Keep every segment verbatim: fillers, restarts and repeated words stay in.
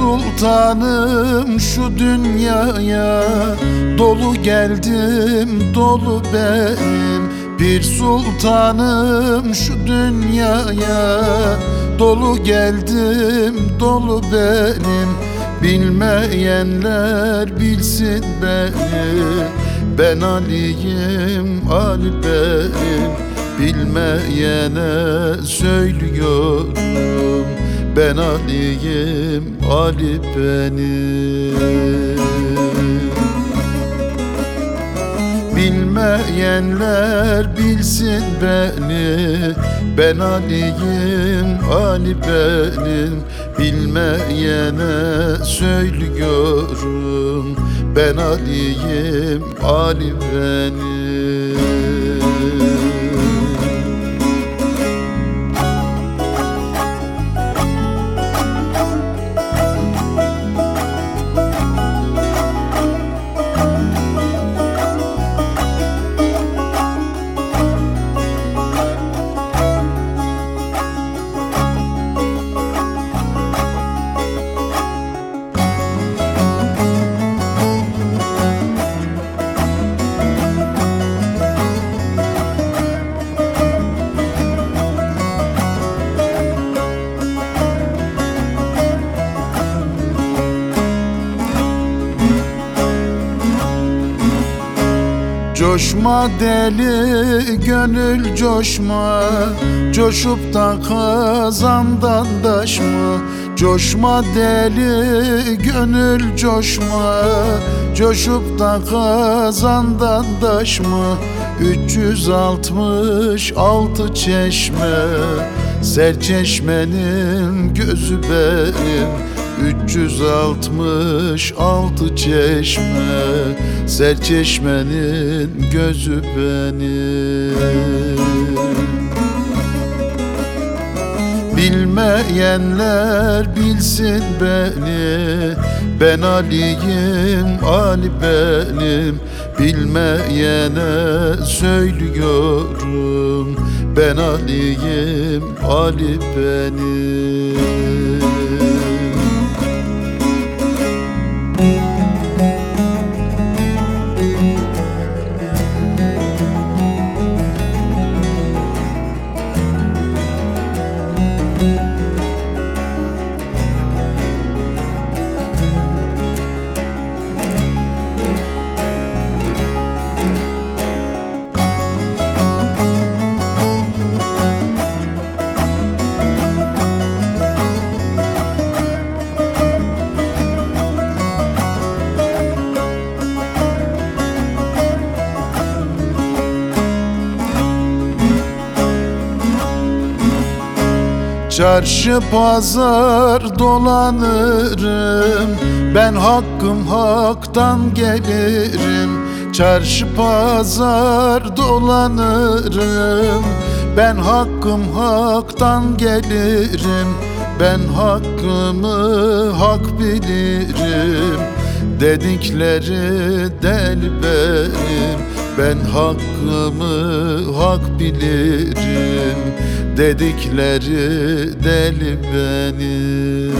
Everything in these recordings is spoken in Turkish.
sultanım şu dünyaya, dolu geldim dolu benim. Bir sultanım şu dünyaya, dolu geldim dolu benim. Bilmeyenler bilsin beni, ben Ali'yim, Ali benim. Bilmeyene söylüyorum, ben Ali'yim, Ali benim. Bilmeyenler bilsin beni, ben Ali'yim, Ali benim. Bilmeyene söylüyorum, ben Ali'yim, Ali benim. Coşma deli gönül coşma, coşup da kazandan taşma. Coşma deli gönül coşma, coşup da kazandan taşma. Üç yüz altmış altı çeşme, serçeşmenin gözü benim. Üç yüz altmış altı çeşme, serçeşmenin gözü benim. Bilmeyenler bilsin beni, ben Ali'yim, Ali benim. Bilmeyene söylüyorum, ben Ali'yim, Ali benim. Çarşı pazar dolanırım, ben hakkım haktan gelirim. Çarşı pazar dolanırım, ben hakkım haktan gelirim. Ben hakkımı hak bilirim, dedikleri deli benim. Ben hakkımı hak bilirim, dedikleri deli benim.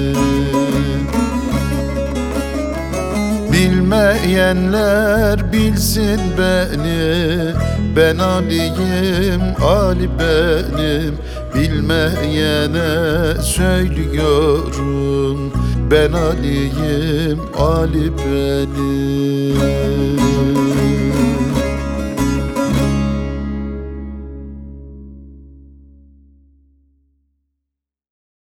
Bilmeyenler bilsin beni, ben Ali'yim, Ali benim. Bilmeyene söylüyorum, ben Ali'yim, Ali benim.